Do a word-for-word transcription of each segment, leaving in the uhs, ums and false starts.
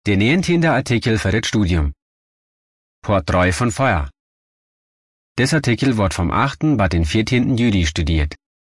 Der negentiende Artikel für das Studium. Part drei von Feuer. Das Artikel wird vom achten bis den vierzehnten Juli studiert.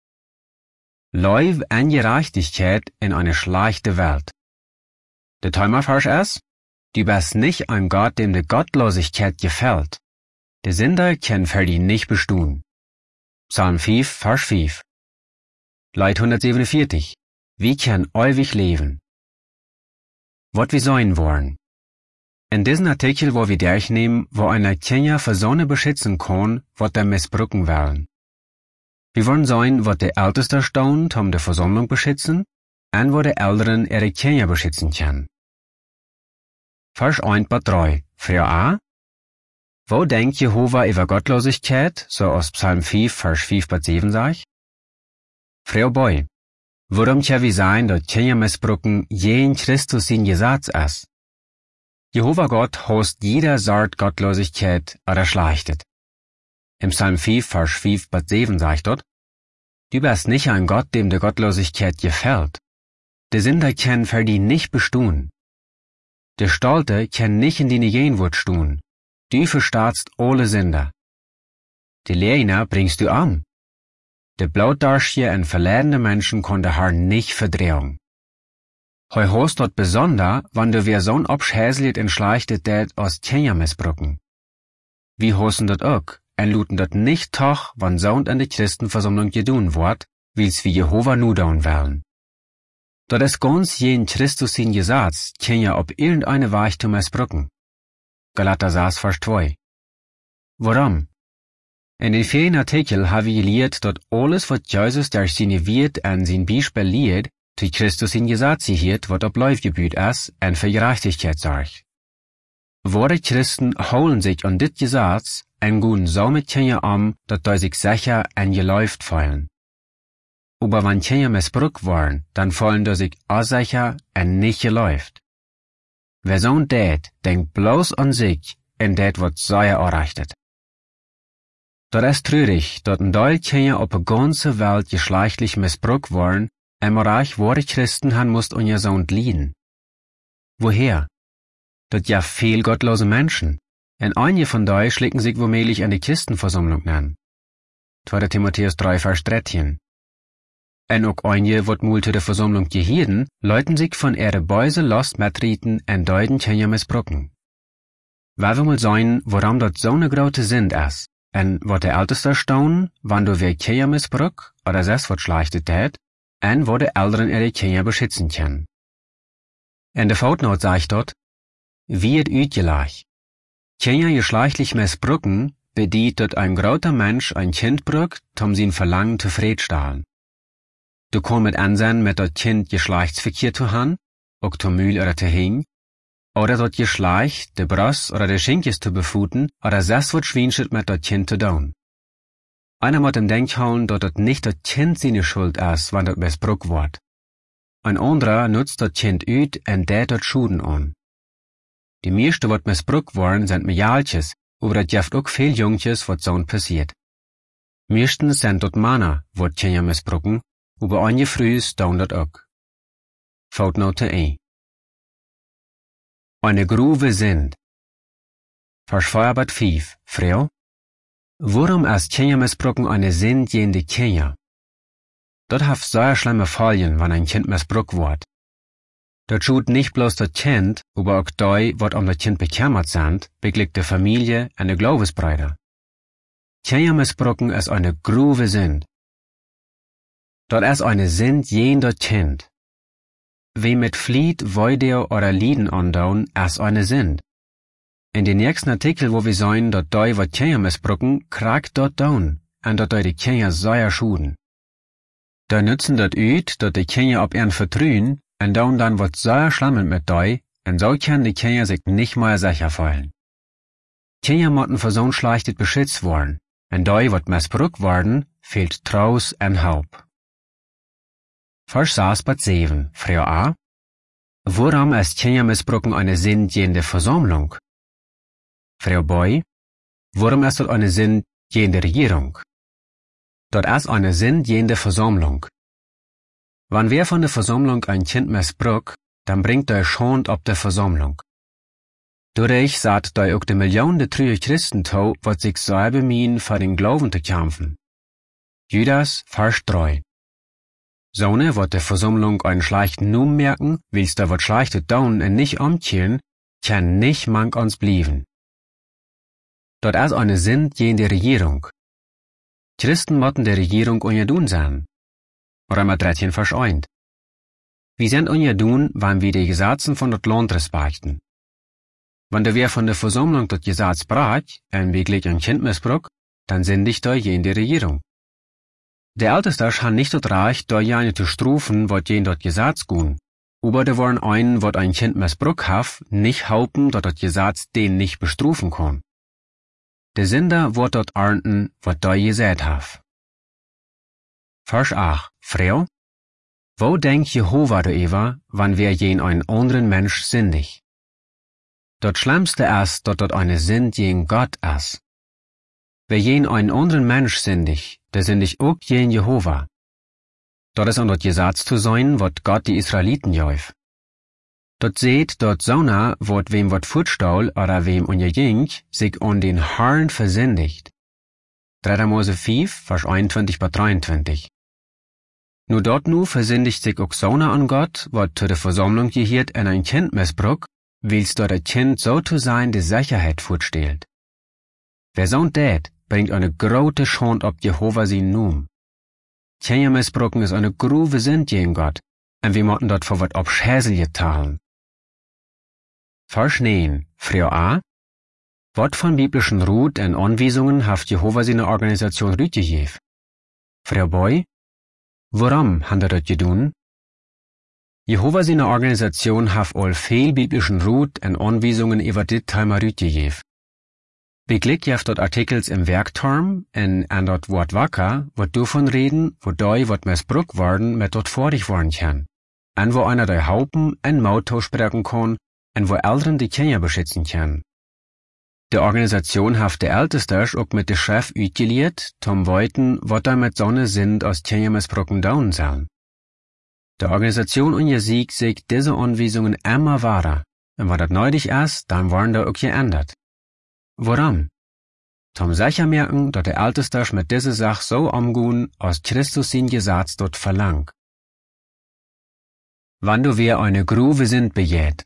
Leuw an Gerechtigkeit in eine schlechte Welt. Der Themavers ist, du bist nicht ein Gott, dem die Gottlosigkeit gefällt. Der Sünder kann für dich nicht bestehen. Psalm fünf, Vers fünf. Lied hundertsiebenundvierzig. Wir können ewig leben. Was wir sein wollen. In diesem Artikel, wo wir durchnehmen, wo eine Kinder für Sonne beschützen kann, was der missbrauchen wollen. Wir wollen sein, was der Älteste staunt, um die Versammlung beschützen, und wo die Älteren ihre Kinder beschützen können. Vers eins bis drei. Frau A. Wo denkt Jehova über Gottlosigkeit, so aus Psalm fünf, Vers fünf bis sieben sagt? Frau B. Warum kann wir sein, dass Kinder missbrauchen, je in Christus sein Gesetz ist? Jehova Gott host jeder Sort Gottlosigkeit oder schlechtet. Im Psalm fünf, Vers fünf bis sieben sagt dort, du bist nicht ein Gott, dem die Gottlosigkeit gefällt. Der Sünder kann für die nicht bestehen. Der Stolte kann nicht in deine Gegenwart stehen. Du verstaatst alle Sünder. Die Lehner bringst du an. Der Blutdarsche und verleidende Menschen kann der Herr nicht verdrehen. Heu host dort besonder, wann du wer so'n abschäßliet und schlechtet det aus Kinder missbrauchen. Wie hosten dort auch, und luten dort nicht toch, wann so'n an die Christenversammlung gedun wird, wie's wie Jehova nu down wollen. Dort ist ganz jen Christus sein Gesetz, Kinder ob irgendeine Weise zu missbrauchen. Galater sechs, Vers zwei. Warum? In den vielen Artikel habe ich gelehrt, dass alles, was Jesus durch seine Wort und sein Beispiel lehrt, zu Christus in Gesetz hielt, was ob Leufgebüt ist, und für Gerechtigkeit sorgt. Wahre Christen holen sich an dit Gesetz und gehen so mit Kindern um, dass sie sich sicher und geläuft fühlen. Aber wenn Kinder missbraucht werden, dann fühlen sie sich unsicher und nicht geläuft. Wer so tät, denkt bloß an sich und tät, was sehr erreicht. Dort ist traurig, dass ein Teil Kinder auf der ganzen Welt geschlechtlich missbraucht worden, und reich wahre Christen han musst un ihr Sohn lieben. Woher? Dort ja viel gottlose Menschen, und einige von dei schlicken sich womöglich an die Christenversammlung an. zweiter Timotheus drei, Vers dreizehn. Und auch einige, wat mul zu der Versammlung gehirden, leuten sich von ihre Beuse lost mitreten und deuten Kinder missbrauchen. Weil wir mal sein, warum dort so ne grote Sünd ist, und wat der Älteste staunen, wann du wer Kinder missbrauch, oder selbst wat schlechtet tät, und wo die Älteren ihre Kinder beschützen können. In der Footnote sagt dort, wie et ütgelach. Kinder geschlechtlich missbrauchen, bedient dort ein großer Mensch ein Kind brucht, um sein Verlangen zufriedenstellen. Du kannst mit ansehen, mit dort Kind Geschlechtsverkehr zu haben, auch zu Mühl oder zu hing, oder dort Geschlecht, de Brust oder de Schinkes zu befuten, oder selbst wat Schwinschit mit dort Kind zu tun. Einer muss im Denk hauen, dass dort nicht das Kind seine Schuld ist, wenn dort missbraucht wird. Ein anderer nutzt das Kind ut und der dort Schuden an. Die meisten, wat missbraucht worden, sind Mäjalches, aber das gibt auch viel Jungches, wat so passiert. Meistens sind dort Männer, wat Kinder missbrauchen, aber einige Frühs tun dort auch. Footnote E. Eine Grube sind. Vers vier bis fünf. Frau. Warum ist Kindermissbrauchen eine Sünd gegen die Kinder? Dort haft sehr schlimme Folgen, wenn ein Kind missbraucht wird. Dort schut nicht bloß das Kind, aber auch die, wat um das Kind bekümmert sind, beglückt die Familie und die Glaubensbrüder. Kindermissbrauchen ist eine grove Sünd. Dort ist eine Sünd gegen das Kind. Wie mit Flied, Video oder Lieden andauern, ist eine Sünd. In den nächsten Artikel, wo wir sehen, dass die, wat Kinder missbrauchen, kragt dort down, und dass die die Kinder sehr schuden. Da nützen dort üt, dass die Kinder ob ihren vertrühen, und down dann wat sehr schlimm mit die, und so können die Kinder sich nicht mehr sicher fühlen. Kinder motten für so'n schlechtet beschützt worden, und die, wat missbraucht worden, fehlt Traus und Hope. Vers sechs bis sieben. Frau A. Warum ist Kindermissbrauchen eine Sünd gegen die Versammlung? Frau B. Warum ist dort eine Sünd gegen die Regierung? Dort ist eine Sünd gegen die Versammlung. Wenn wer von der Versammlung ein Kind missbraucht, dann bringt dei Schond op de Versammlung. Dadurch saht dei ook de Millionen trüge Christen to, wat sich selber bemühen, für den Glauben zu kämpfen. Judas, Vers drei. Sonne wird der Versammlung einen schlechten Numm merken, wils da wat schlechte down en nicht umkehren, kann nicht mank uns blieben. Dort ist eine Sinn je in der Regierung. Christen motten der Regierung unjedun sein. Römer dreizehn, Vers eins. Wie sind unjedun, wann wir die Gesetze von dort Land respekten? Wenn der wer von der Versammlung dort Gesetz brach, en wirklich ein Kind missbrauch, dann sind ich da je in der Regierung. Der Älteste hat nicht dort reich, da jene zu strufen, wat jen dort Gesetz gun. Aber da waren einen, wat ein Kind missbrauch haf, nicht haupten, dort dort Gesetz den nicht bestrufen kann. Der Sünder wird dort ernten, wat da gesät haf. Vers acht. Frau, wo denkt Jehova darüber, wann wer jen einen anderen Mensch sündig? Dort Schlimmste ist, dort dort eine Sünd jen Gott ist. Wer jen einen anderen Mensch sündig, der sündig auch jen Jehova. Dort ist an dort Gesetz zu sein, wat Gott die Israeliten jäuf. Dort seht, dort Sona, wat wem wat futstaul oder wem unjejink, sich an den Herrn versündigt. dritter Mose fünf, Vers einundzwanzig bis dreiundzwanzig. Nur dort nu versündigt sich auch Sona an Gott, wat zu der Versammlung gehiert en ein Kind missbrauch, wils dort ein Kind so zu sein die Sicherheit fortstellt. Wer so tät, bringt eine große Schand ob Jehova sin Numm. Kinder missbrauchen ist eine grove Sünd gegen Gott, und wir mochten dort vor wat abschäselig talen. Vers neun. Frau A. Wat von biblischen Rut und Anweisungen haft Jehova seine Organisation rüt gegeben? Frau B. Warum han er das gedun? Jehova seine Organisation haft all viel biblischen Rut und Anweisungen über dit Thema rüt gegeben. Beklick jaft dort Artikels im Werkterm en an dort Wort wacker, wat davon reden, wo dei wat missbraucht worden mit dort vorig worden kann. En wo einer dei Haupen en Mauto sprechen kann, en wo Eltern die Kinder beschützen kann. Die Organisation haft der Ältesters auch mit der Chef utiliert, zum Weiten, wat da mit Sonne sind aus Kinder missbrauchen down sollen. Die Organisation und ihr Sieg sich diese Anweisungen immer wahrer, und wenn das nötig ist, dann waren da auch geändert. Warum? Zum sicher merken, dass der Älteste mit dieser Sache so umgehen, als Christus sein Gesetz dort verlangt. Wann du wer eine Grube sind bejet.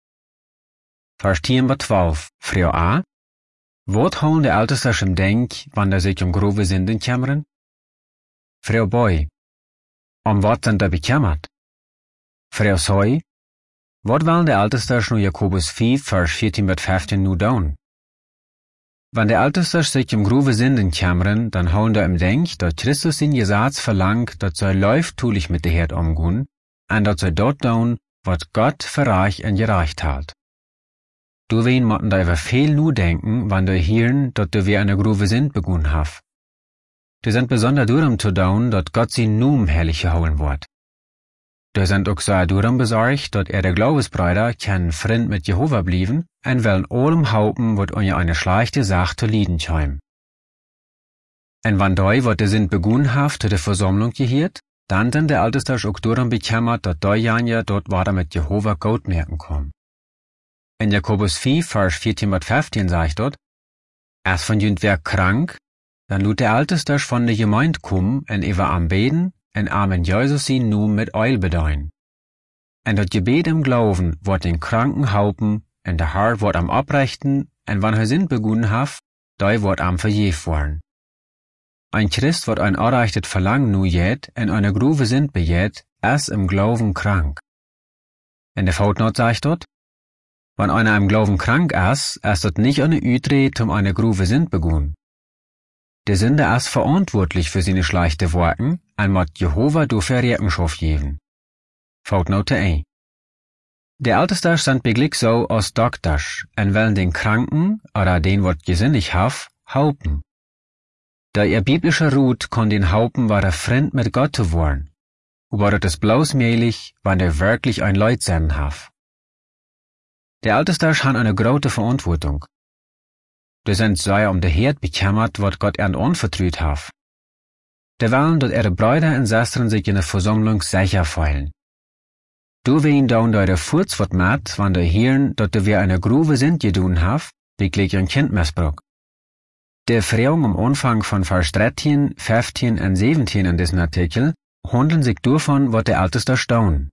Vers zwölf. Frau A. Wat holen der Älteste im Denk, wann der sich um Grube sind in Kämmern? Frau B. Um wat sind er bekämmert? Frau C. Wat wollen der Älteste nur Jakobus fünf, Vers vierzehn bis fünfzehn nu down? Wenn der Älteste sich im Grube sind in Kämmern, dann holen da im Denk, dass Christus in Gesetz verlangt, dass er läuft tulich mit der Herd umgehen, und dass er dort down, was Gott für reich und gerecht hat. Du wen motten da über viel nu denken, wann du hirn, dass du wie eine Grube sind begonnen hast. Du sind besonders darum zu down, dass Gott sie nun herrlich holen wird. Du sind auch so darum besorgt, dass er der Glaubensbrüder kein Freund mit Jehova blieben, und wollen allem Haupen, wat euch eine schlechte Sache zu lieden scheim. Und wann dei, wat der sind begonnen haft, zu der Versammlung gehiert, dann denn der Älteste auch darum bekämmert, dass dei Janja dort war mit Jehova Gott merken kommen. In Jakobus fünf, Vers vierzehn bis fünfzehn sagt dort, erst von jünd wer krank, dann lud der Älteste von der Gemeinde kommen, en ewa am Beten, en Amen Jesus sie nun mit Eul bedeuen. En dat Gebet im Glauben wird den Kranken haupen, en der Herr wird am Abrechten, en wann er sind begonnen haf, dei wird am verjeft worden. Ein Christ wird ein erreichtet Verlangen nu jet, en eine Grube sind bejet, es im Glauben krank. In der Footnote sagt dort, wenn einer im Glauben krank ist, ist dort nicht eine Utrecht um eine Grube sind begonnen. Der Sünder ist verantwortlich für seine schlechte Worten, ein mod Jehova du für Rechenschaft geben. Footnote ein. Der Älteste sind beglick so als Doktors, en wollen den Kranken, oder den wat gesinnig haf, haupen. Da ihr biblischer Rut kann den haupen, war er Freund mit Gott zu worden. Aber das ist bloß möglich, wenn er wirklich ein Leut sein haf. Der Älteste hat eine große Verantwortung. Du sind so um der Herd bekämmert, wat Gott ihnen anvertraut haf. Der wollen, dass ihre Brüder und Schwestern sich in der Versammlung sicher fühlen. Du wen down da der Furz wat mat, wann der Hirn, dat du wir eine Gruve sind gedun haf, wie gleich ein Kind missbrauch. Der Frehung am Anfang von Vers dreizehn, vierzehn und siebzehn in diesem Artikel handeln sich davon, wat der Altes da staun.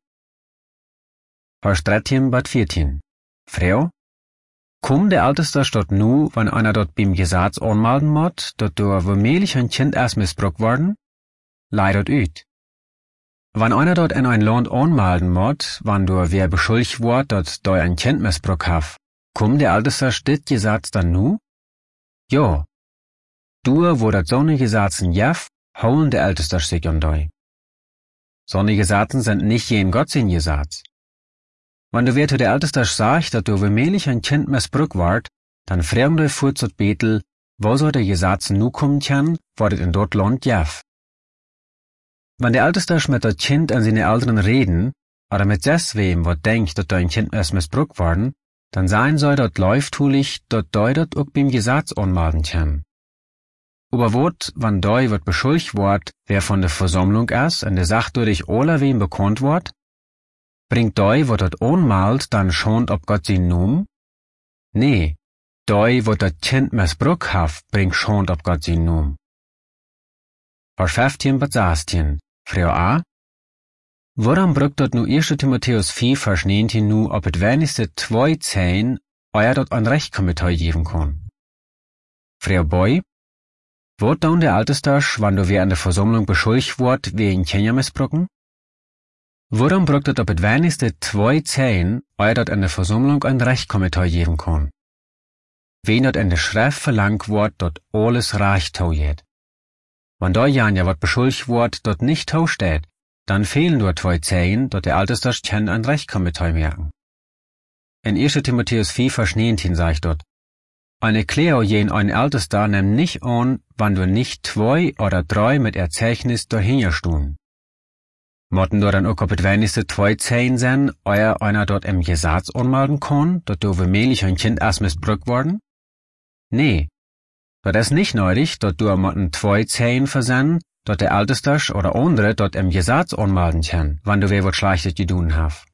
Vers dreizehn bis vierzehn. Frau, komm der Altes da statt nu, wann einer dort beim Gesetz anmelden mod, dat du womöglich ein Kind erst missbrauch worden? Leidet üt. Wann einer dort in ein Land anmelden mod, wann du wer beschuldigt wort, dat du ein Kind missbrauch haf, komm der Altes da dit Gesetz dann nu? Jo. Du, wo dat sonnige Satzen jaff, holen der Älteste sich an doi. Sonnige Satzen sind nicht jen Gottsin Gesetz. Wenn du wer zu der Älteste sagt, dat du womöglich ein Kind missbrauch wart, dann fragen du vor zu Betel, wo soll der Gesetz nu kommen kann, wo das in dort Land jaff. Wenn der Älteste mit dat Kind an seine Eltern reden, oder mit deswem, wo denkt, dat du ein Kind erst missbrauch worden, dann sein soll dort läuftulich, dat doi dat auch beim Gesetz anmelden kann. Aber wot, wann doi wird beschuldigt wort, wer von der Versammlung ist, und der Sach durch alle wem bekannt wort? Bringt doi, wo dat anmalt, dann schont ob Gott sie num? Nee, doi, wo dat Kind missbrauch haf, bringt schont ob Gott sie num. Vers fünfzehn bis sechzehn. Frau A. Woran brückt dort nu erster Timotheus vier, Vers neunzehn nu, ob et wenigste zwei Zehn, euer dort ein Rechtskomitee geben kann? Frau Boy. Wort down der Altestasch, wann du wer an der Versammlung beschuldigt wort, wegen Kindermissbrauchen? Woran brückt dort ob et wenigste zwei Zehn, euer dort an der Versammlung ein Rechtskomitee geben kann? Wen dort in der Schrift verlangt wort, dort alles recht tau jet. Wenn da ja wat beschuldigt wort, dort nicht tau steht, dann fehlen nur zwei Zehn, dort der Altestasch kann ein Rechtskomitee merken. In erster Timotheus vier, Vers neunzehn sagt dort, eine Kleo jen ein Ältester nimm nicht an, wann du nicht zwei oder drei mit Erzeichnis dahinter stun. Motten du dann auch ob et wenigste zwei Zehn sein, euer einer dort im Gesetz anmelden kann, dort du womöglich ein Kind erst missbrauch worden? Nee. Dort ist nicht nötig, dort du motten zwei Zehn versenden, dort der Ältestasch oder andere dort im Gesetz anmelden kann, wann du wer wat Schlechtes gedun haf.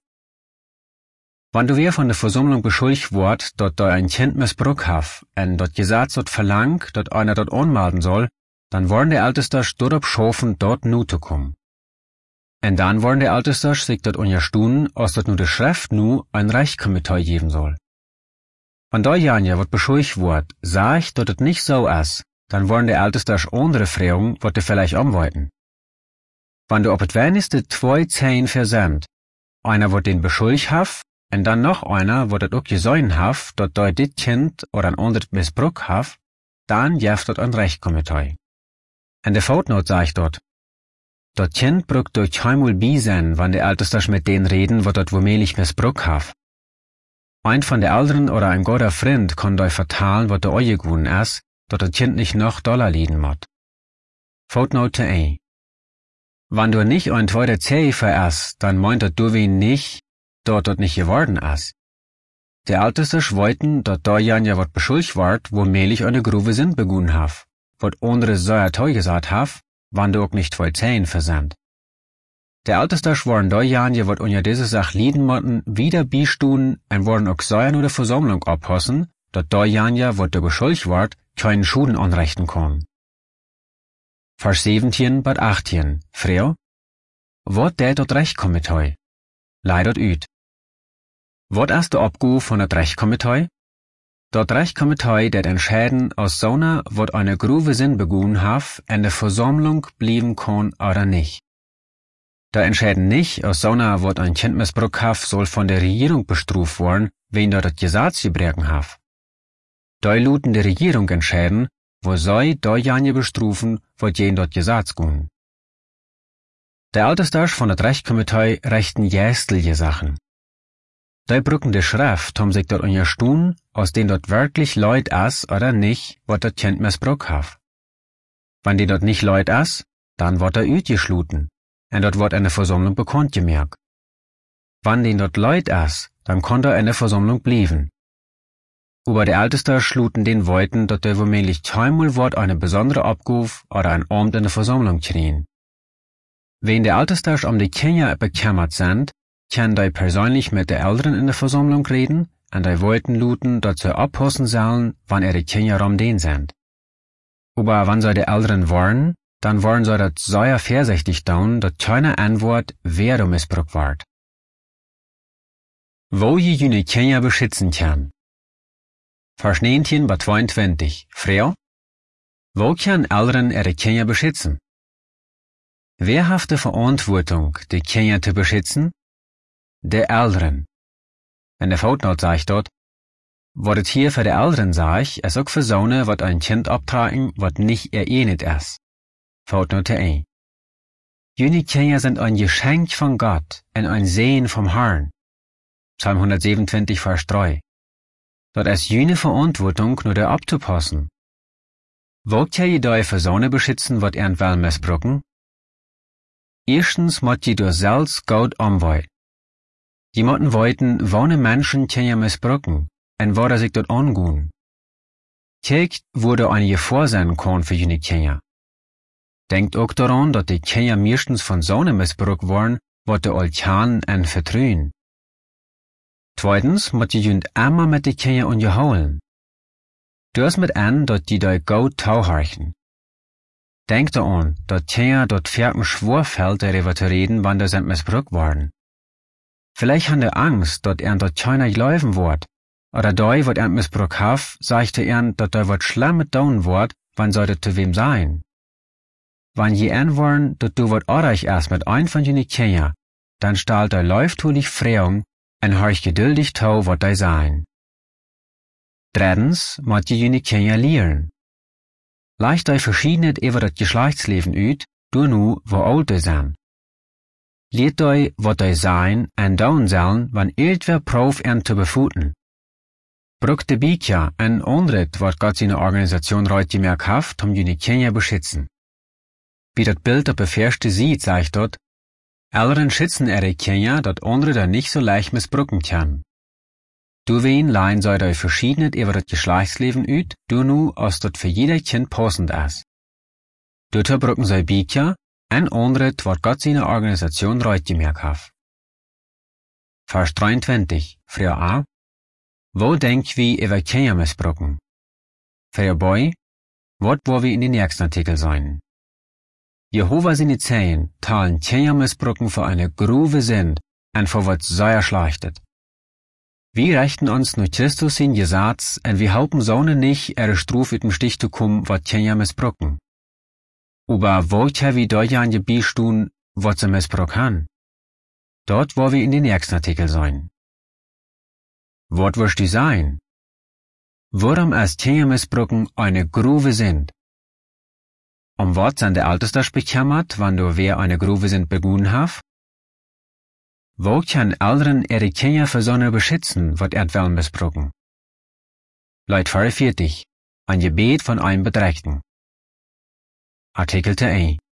Wann du wer von der Versammlung beschuldigt wort, dort du ein Kind missbrauch haf, en dort Gesetz dort verlangt, dort einer dort anmelden soll, dann wollen der Ältestasch dort abschaffen, dort nu zu kommen. En dann wollen der Ältestasch sich dort unterstun, aus dort nu der Schrift nu ein Rechtskomitee geben soll. Wenn da ja wat beschuldigt wort, sag ich, dort et nicht so is, dann wollen der Ältestasch andere Fragungen, wat du vielleicht umwollten. Wenn du ob et wenigste zwei Zehn versendt, einer wird den beschuldigt haf, und dann noch einer, wo dat auch gesäuen haf, dort doi dit Kind oder ein anderes Missbrauch haf, dann jeft dort ein Rechtskomitee. In der Footnote sag ich dort, dort Kind braucht durch keimul bi sein, wann der Ältestasch mit denen reden, wo dort womöglich Missbrauch haf. Ein von der Älteren oder ein guter Freund kann doi vertalen, wat der oje gun is, dort das Kind nicht noch Dollar lieden mot. Footnote A. Wann du nicht ein zweiter Zeh vererst, dann meint dat du wen nicht, dort dort nicht geworden is. Der Älteste schweiten, dort da ja wat beschuldigt ward, womöglich eine Gruve sind begun haf, wat andere säuer teu gesagt haf, wann du auch nicht zwei Zehn versandt. Der Älteste schworen da ja wat unter diese Sach lieden motten, wieder bistun, ein wollen auch säuern oder Versammlung abhossen, dort da ja wat du beschuldigt ward, keinen Schuden anrechten kann. Vers siebzehn bis achtzehn. Frau. Wat der dort Rechtskomitee? Leidet üt. Wat ist der Abgu von dat Rechtskomitee? Dort Rechtskomitee, det entscheiden aus sona, wat eine Gruve Sinn begun haf, in der Versammlung blieben kann oder nicht. Da entscheiden nicht, aus sona, wat ein Kind missbrauch haf, soll von der Regierung bestruft worden, wen dort das Gesetz gebrechen haf. Da luten der Regierung entscheiden, wo soll da janje bestrufen, wat jen dort Gesetz gun. Der Ältestasch von dat Rechtskomitee rechten jästliche Sachen. Da brücken de Schrift, um sich dort unterstun, aus denen dort wirklich Leut is oder nicht, wat dat Kind missbrauch haf. Wenn die dort nicht Leut is, dann wird er üt geschluten, und dort wird eine Versammlung bekannt gemerkt. Wenn den dort Leut is, dann kann er in der Versammlung blieben. Aber der Älteste schluten den Wollten, dort der womöglich keinmal wird eine besondere Abguf oder ein Amt in der Versammlung kriegen. Wenn der Älteste um die Kinder bekämmert sind, kann die persönlich mit der Eltern in der Versammlung reden und die wollten luten, dass sie abpassen sollen, wann ihre Kinder um den sind. Aber wenn sie die Eltern wollen, dann wollen sie das sehr vorsichtig tun, dass keine Antwort wer du missbraucht wird. Wo je jene Kinder beschützen kann. Vers neunzehn bis zweiundzwanzig. Frau, wo kann Eltern ihre Kinder beschützen? Wer hat die Verantwortung, die Kinder zu beschützen? Die Eltern. In der Footnote sagt dort, was es hier für die Eltern sagt, ist auch für Söhne, was ein Kind abtragen, was nicht erenigt ist. Footnote ein. Jene Kinder sind ein Geschenk von Gott und ein Segen vom Herrn. Psalm hundertsiebenundzwanzig, Vers drei. Dort ist jene Verantwortung, nur der abzupassen. Wo kann je die für Söhne beschützen, was irgendwann missbrauchen? Erstens muss je durch selbst gut umweiten. Je müssen weiten, wann Menschen Kinder missbrauchen, und wo sich dort angehen. Kijkt, wo da eine Gefahr sein kann für jene Kinder. Denkt auch daran, dass die Kinder meistens von Söhnen missbraucht worden, was die Olkan und vertrauen. Zweitens muss je jünd immer mit die Kinder unterholen. Das mit an, dass die da gut tauhorchen. Denkt daran, dass Kinder dort vierten schwor fällt, darüber zu reden, wann da sind missbraucht worden. Vielleicht haben die Angst, dass er dort keiner laufen wird, oder da, wat er missbraucht hat, sagte er, dass da wat schlimm mit tun wird, wann soll das zu wem sein? Wenn je an wollen, dass du wat orach erst mit ein von jene Kinder, dann stahlt er läuft du dich Freuung, und horch geduldig tau, wat da sein. Drittens, muss je jene Kinder lehren. Leicht euch verschiedenet über das Geschlechtsleben üt, du nu, wo alt de sind. Lehrt euch, wat de sein, en down sollen, wann irgendwer prof en zu befuten. Brucht de Bücher en onret, wat Gott seine Organisation reut gemerkt haft, um jene Kinder beschützen. Wie das Bild auf der Verste sieht, sagt dort, Eltern schützen ihre Kinder, dat andere da nicht so leicht missbrauchen kann. Du wen lein soll euch verschiedenet über das Geschlechtsleben üt, du nu, als dort für jeder Kind passend ist. Dort brucken sei Bücher, en onret, wat Gott seine Organisation reut gemerkt haft. Vers dreiundzwanzig. Frau A. Wo denk wie über Kinder missbrauchen? Frau B. Wat wo wir in den nächsten Artikel sein? Jehova seine Zehen teilen Kinder missbrauchen für eine Grube sind und für wat sehr schlechtet. Wir rechten uns nur Christus in Gesetz und wir halten Sohne nicht, ihre Strophe im Stich zu kommen, wat Kinder missbrauchen. Aber wo kann wir dort ja an Gebiet tun, wat sie missbrauchen haben? Dort wo wir in den nächsten Artikel sein. Wat wirst du sein? Warum ist Kinder missbrauchen eine Grube sind? Um wat sind der Älteste bekämmert, wann du wer eine Grube sind begonnen hast? Wo kann Eltern ihre Kinder für Sonne beschützen, wat erdwellen missbrauchen? Leut vierundvierzig. Ein Gebet von einem Bedrängten. Artikel ein.